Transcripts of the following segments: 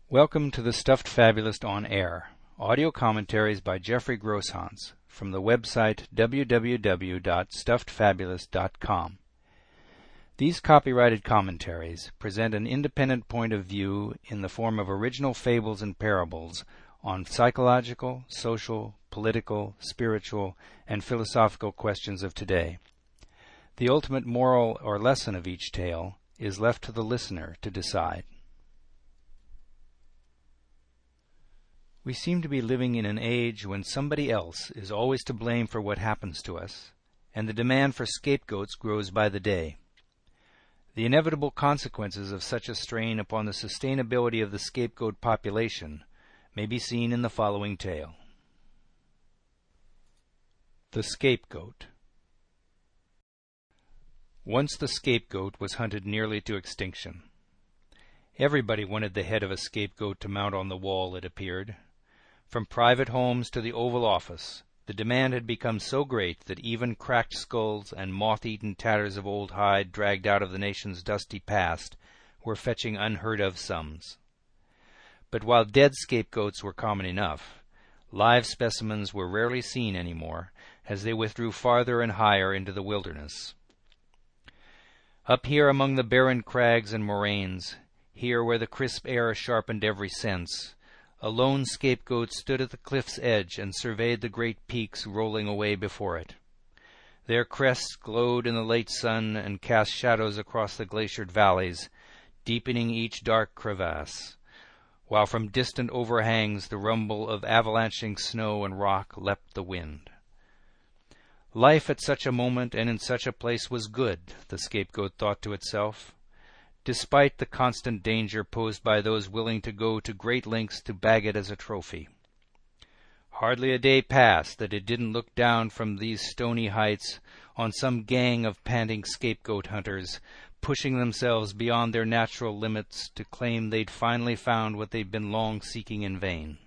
Welcome to the Stuffed Fabulist on Air, audio commentaries by Jeffrey Grosshans from the website www.stuffedfabulist.com. These copyrighted commentaries present an independent point of view in the form of original fables and parables on psychological, social, political, spiritual, and philosophical questions of today. The ultimate moral or lesson of each tale is left to the listener to decide. We seem to be living in an age when somebody else is always to blame for what happens to us, and the demand for scapegoats grows by the day. The inevitable consequences of such a strain upon the sustainability of the scapegoat population may be seen in the following tale. The Scapegoat. Once the scapegoat was hunted nearly to extinction. Everybody wanted the head of a scapegoat to mount on the wall, it appeared. From private homes to the Oval Office, the demand had become so great that even cracked skulls and moth-eaten tatters of old hide dragged out of the nation's dusty past were fetching unheard-of sums. But while dead scapegoats were common enough, live specimens were rarely seen any more, as they withdrew farther and higher into the wilderness. Up here among the barren crags and moraines, here where the crisp air sharpened every sense, a lone scapegoat stood at the cliff's edge and surveyed the great peaks rolling away before it. Their crests glowed in the late sun and cast shadows across the glaciered valleys, deepening each dark crevasse, while from distant overhangs the rumble of avalanching snow and rock leapt the wind. Life at such a moment and in such a place was good, the scapegoat thought to itself, despite the constant danger posed by those willing to go to great lengths to bag it as a trophy. Hardly a day passed that it didn't look down from these stony heights on some gang of panting scapegoat hunters, pushing themselves beyond their natural limits to claim they'd finally found what they'd been long seeking in vain.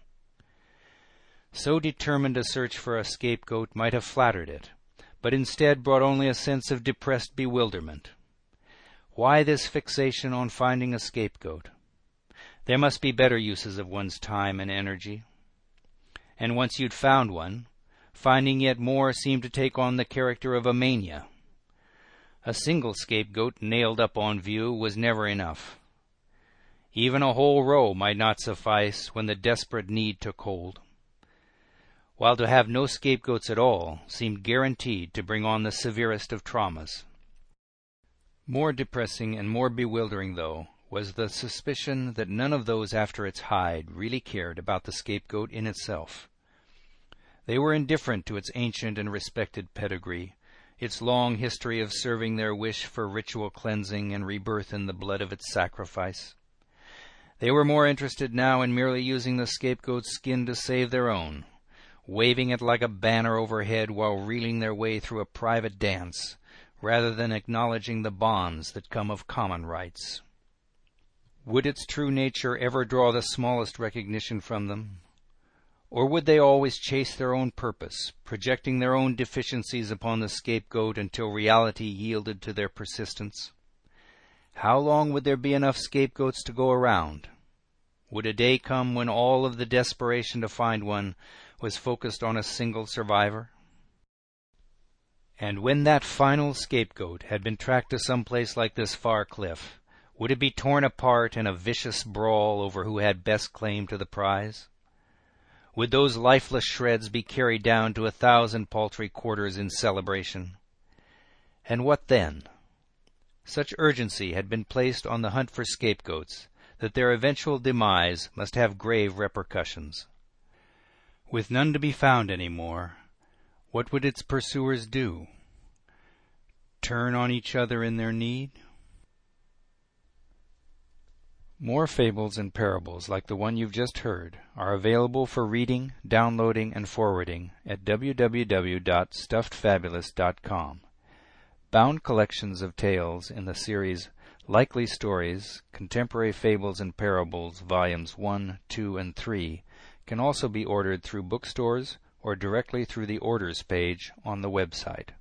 So determined a search for a scapegoat might have flattered it, but instead brought only a sense of depressed bewilderment. Why this fixation on finding a scapegoat? There must be better uses of one's time and energy. And once you'd found one, finding yet more seemed to take on the character of a mania. A single scapegoat nailed up on view was never enough. Even a whole row might not suffice when the desperate need took hold. While to have no scapegoats at all seemed guaranteed to bring on the severest of traumas. More depressing and more bewildering, though, was the suspicion that none of those after its hide really cared about the scapegoat in itself. They were indifferent to its ancient and respected pedigree, its long history of serving their wish for ritual cleansing and rebirth in the blood of its sacrifice. They were more interested now in merely using the scapegoat's skin to save their own, waving it like a banner overhead while reeling their way through a private dance, rather than acknowledging the bonds that come of common rights. Would its true nature ever draw the smallest recognition from them? Or would they always chase their own purpose, projecting their own deficiencies upon the scapegoat until reality yielded to their persistence? How long would there be enough scapegoats to go around? Would a day come when all of the desperation to find one was focused on a single survivor? And when that final scapegoat had been tracked to some place like this far cliff, would it be torn apart in a vicious brawl over who had best claim to the prize? Would those lifeless shreds be carried down to 1,000 paltry quarters in celebration? And what then? Such urgency had been placed on the hunt for scapegoats that their eventual demise must have grave repercussions. With none to be found any more, what would its pursuers do? Turn on each other in their need? More fables and parables like the one you've just heard are available for reading, downloading, and forwarding at www.stuffedfabulist.com. Bound collections of tales in the series Likely Stories, Contemporary Fables and Parables, Volumes 1, 2, and 3 can also be ordered through bookstores or directly through the Orders page on the website.